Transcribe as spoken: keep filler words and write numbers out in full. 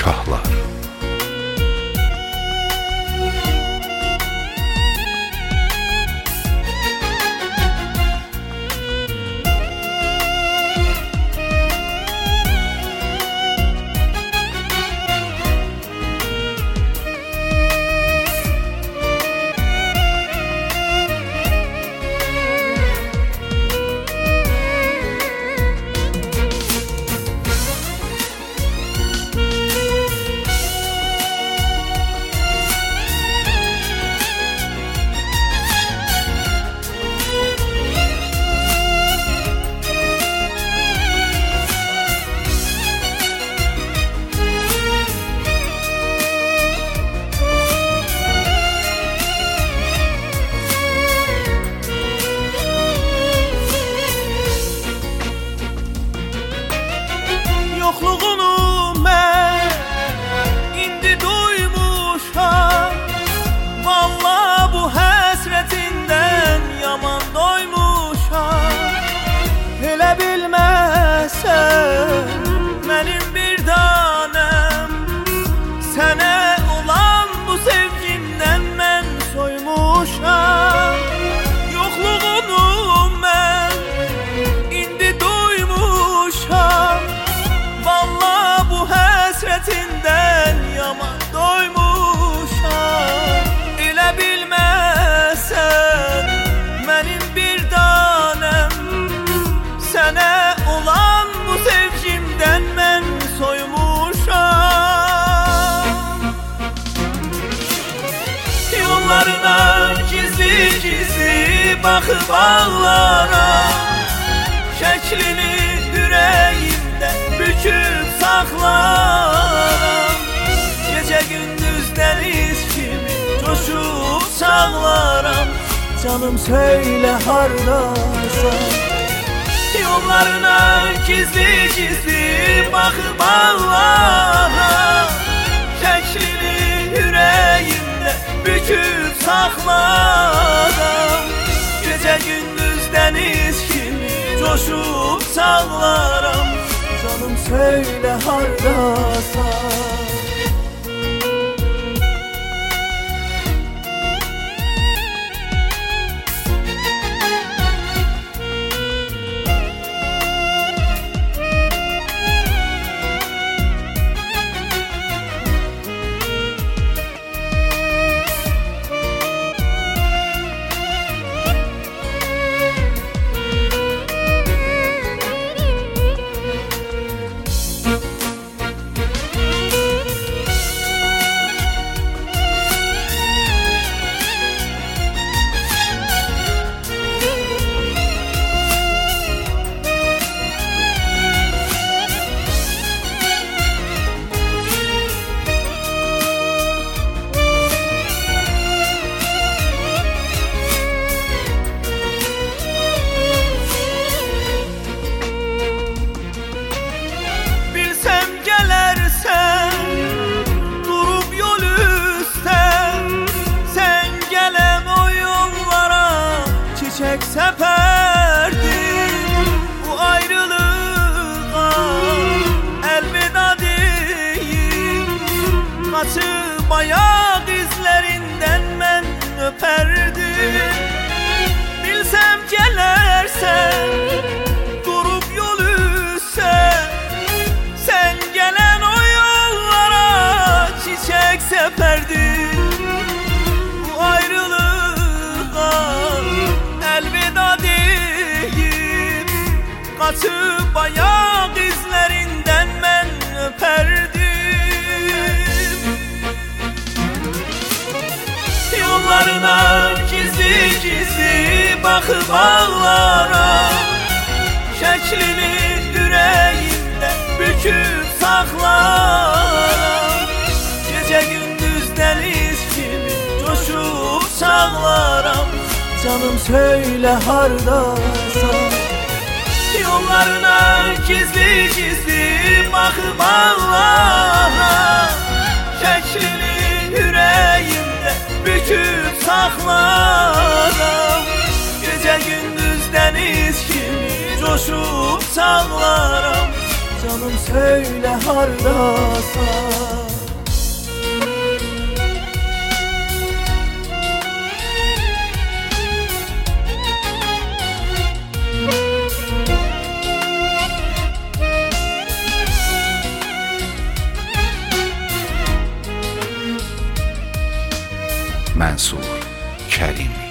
şahlar. Yoxluğunu mən indi duymuşam. Vallahi bu həsrətindən yaman doymuşam. Elə bilməsən mənim bir tanem, sənə olan bu sevgimdən mən soymuşam. Yoxluğunu mən indi duymuşam. Vallahi bu həsrətindən yaman doymuşam. Elə bilməsən mənim bir tanem, sənə olan bu sevgimdən mən soymuşam. Yollarına gizli gizli baxıb ağlara, şəklini ürəyimdə büküb saxlaram. Gecə gündüz dəniz kimi coşub çağlaram. Canım söylə hardasan. Yollarına gizli gizli baxıb ağlara, şəklini ürəyimdə büküb saxlaram. Gecə gündüz dəniz kimi coşub çağlaram. Canım söyle hardasan. Çiçek seperdim bu ayrılığa, elveda deyip kaçıp ayak izlerinden ben öperdim. Bilsem gelersen durup yol üstse, sen gelen o yollara çiçek seperdim. Bu ayrılığa elveda deyip kaçıp ayak izlerinden ben öperdim. Yollarına gizli gizli bakıp ağlara, şeklini yüreğimde büküp saklaram. Gece gündüz deniz gibi coşup çağlaram. Canım söyle hardasan. Yollarına gizli gizli bakıp ağlara, şeklini yüreğimde büküp saklaram. Gece gündüz deniz gibi coşup çağlaram. Canım söyle hardasan. منصور کریم.